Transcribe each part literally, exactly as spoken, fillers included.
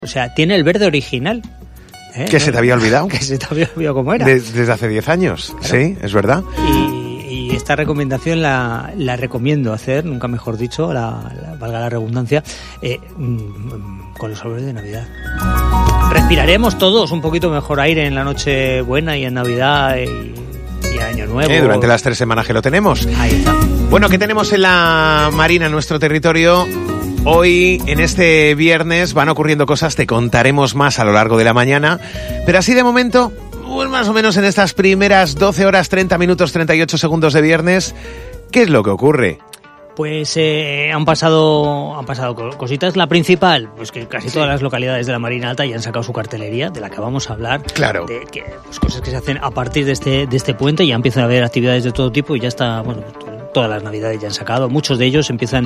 O sea, tiene el verde original. ¿Eh? Que se te había olvidado. Que se te había olvidado cómo era. De, desde hace diez años, claro. Sí, es verdad. Y, y esta recomendación la, la recomiendo hacer, nunca mejor dicho, la, la, valga la redundancia, eh, con los árboles de Navidad. Respiraremos todos un poquito mejor aire en la noche buena y en Navidad y, y Año Nuevo. Eh, durante las tres semanas que lo tenemos. Ahí está. Bueno, ¿qué tenemos en la Marina, en nuestro territorio? Hoy, en este viernes, van ocurriendo cosas, te contaremos más a lo largo de la mañana, pero así de momento, pues más o menos en estas primeras doce horas, treinta minutos, treinta y ocho segundos de viernes, ¿qué es lo que ocurre? Pues eh, han pasado han pasado cositas. La principal, pues que casi todas las localidades de la Marina Alta ya han sacado su cartelería, de la que vamos a hablar. Claro. De que, pues, cosas que se hacen a partir de este de este puente, ya empiezan a haber actividades de todo tipo y ya está, bueno, todas las navidades ya han sacado. Muchos de ellos empiezan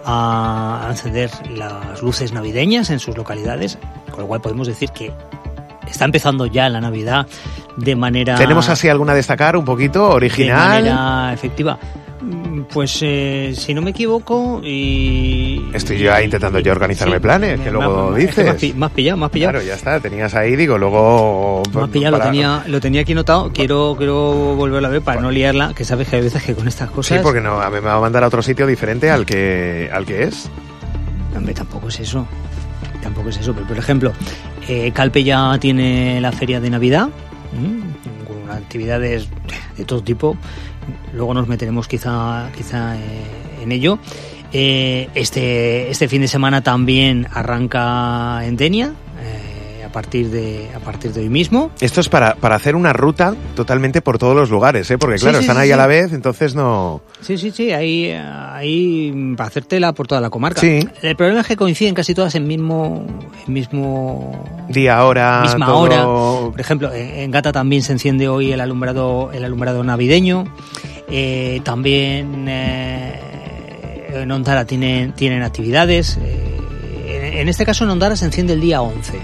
a encender las luces navideñas en sus localidades, con lo cual podemos decir que está empezando ya la Navidad de manera... ¿Tenemos así alguna a destacar, un poquito, original? De manera efectiva. Pues eh, si no me equivoco y... Estoy yo ahí intentando yo organizarme sí, planes, que luego más, dices. Es que más pillado, más pillado. Claro, ya está, tenías ahí, digo, luego... Más pillado, para... lo, tenía, lo tenía aquí notado, quiero, quiero volverlo a ver para bueno. no liarla, que sabes que hay veces que con estas cosas... Sí, porque no, a mí me va a mandar a otro sitio diferente al que, al que es. Hombre, tampoco es eso, tampoco es eso, pero por ejemplo, eh, Calpe ya tiene la feria de Navidad, ¿m? con actividades de todo tipo. Luego nos meteremos quizá quizá eh, en ello. Eh, este este fin de semana también arranca en Denia, eh, a partir de a partir de hoy mismo. Esto es para, para hacer una ruta totalmente por todos los lugares, ¿eh? Porque claro, sí, sí, están ahí sí, a la vez, entonces no... Sí, sí, sí, ahí, ahí para hacértela por toda la comarca. Sí. El problema es que coinciden casi todas en mismo en mismo día, hora, misma todo... hora. Por ejemplo, en Gata también se enciende hoy el alumbrado el alumbrado navideño. Eh, también eh, en Ondara tienen, tienen actividades. Eh, en, en este caso en Ondara se enciende el día once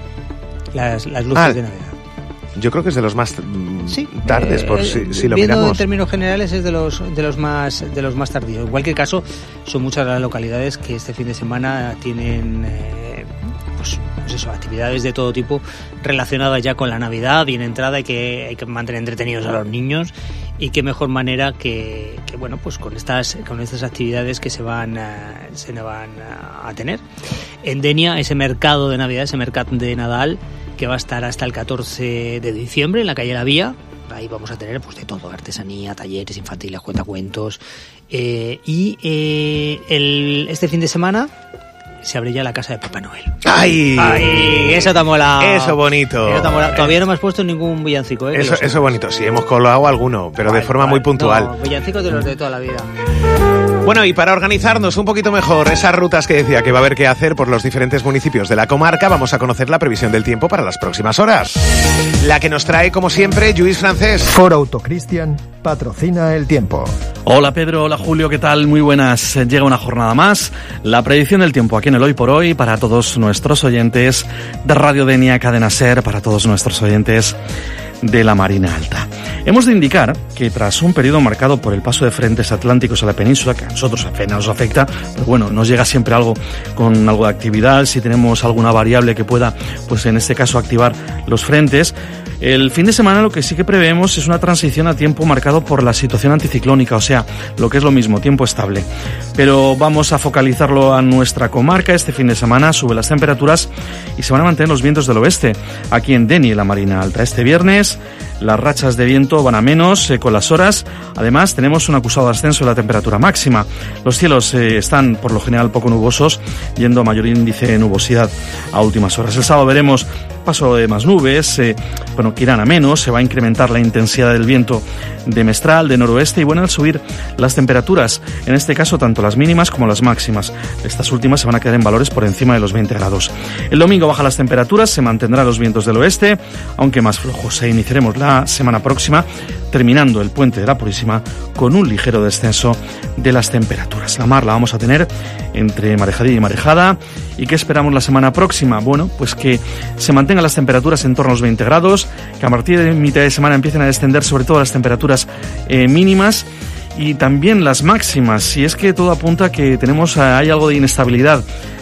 las, las luces ah, de Navidad. Yo creo que es de los más sí, tardes, eh, por si, si lo viendo miramos. En términos generales es de los de los más de los más tardíos. En cualquier caso, son muchas las localidades que este fin de semana tienen eh, pues, pues eso, actividades de todo tipo relacionadas ya con la Navidad, bien entrada, y que hay que mantener entretenidos a los niños. Y qué mejor manera que, que bueno, pues con estas con estas actividades que se van a, se van a tener. En Denia, ese mercado de Navidad, ese mercado de Nadal, que va a estar hasta el catorce de diciembre en la calle La Vía. Ahí vamos a tener pues de todo, artesanía, talleres infantiles, cuentacuentos. Eh, y eh, el, este fin de semana se abre ya la casa de Papá Noel. ¡Ay! ¡Ay! Eso te mola. Eso bonito. Eso te mola. Todavía no me has puesto ningún villancico, ¿eh? Eso, eso bonito. Sí, hemos colado alguno, pero vale, de forma vale. muy puntual. No, villancicos de los de toda la vida. Bueno, y para organizarnos un poquito mejor esas rutas que decía que va a haber que hacer por los diferentes municipios de la comarca, vamos a conocer la previsión del tiempo para las próximas horas. La que nos trae, como siempre, Lluís Francés. Ford Auto Cristian patrocina el tiempo. Hola Pedro, hola Julio, ¿qué tal? Muy buenas. Llega una jornada más. La predicción del tiempo aquí en el Hoy por Hoy para todos nuestros oyentes de Radio Denia, Cadena Ser, para todos nuestros oyentes de la Marina Alta. Hemos de indicar que tras un periodo marcado por el paso de frentes atlánticos a la península, que a nosotros apenas nos afecta, pero bueno, nos llega siempre algo con algo de actividad, si tenemos alguna variable que pueda, pues en este caso activar los frentes. El fin de semana lo que sí que prevemos es una transición a tiempo marcado por la situación anticiclónica, o sea, lo que es lo mismo, tiempo estable. Pero vamos a focalizarlo a nuestra comarca. Este fin de semana suben las temperaturas y se van a mantener los vientos del oeste, aquí en Denia y la Marina Alta. Este viernes las rachas de viento van a menos eh, con las horas. Además, tenemos un acusado ascenso de la temperatura máxima. Los cielos eh, están por lo general poco nubosos, yendo a mayor índice de nubosidad a últimas horas. El sábado veremos paso de más nubes, eh, bueno, que irán a menos, se va a incrementar la intensidad del viento de mestral, de noroeste, y bueno, al subir las temperaturas, en este caso tanto las mínimas como las máximas, estas últimas se van a quedar en valores por encima de los veinte grados. El domingo bajan las temperaturas, se mantendrán los vientos del oeste, aunque más flojos, e iniciaremos la semana próxima terminando el puente de la Purísima con un ligero descenso de las temperaturas. La mar la vamos a tener entre marejadilla y marejada. ¿Y qué esperamos la semana próxima? Bueno, pues que se mantengan las temperaturas en torno a los veinte grados, que a partir de mitad de semana empiecen a descender sobre todo las temperaturas eh, mínimas y también las máximas. Si es que todo apunta a que tenemos hay algo de inestabilidad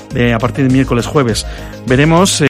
de, a partir de miércoles, jueves. Veremos